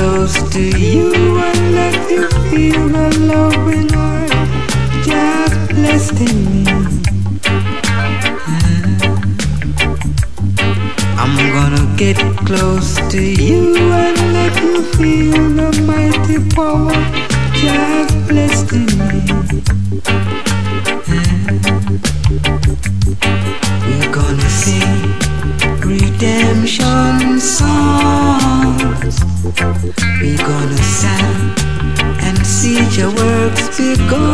close to you and let you feel the loving heart just blessed in me. I'm gonna get close to you and let you feel the mighty power just blessed in me. We're gonna sing redemption songs. We're gonna stand and see your works begun.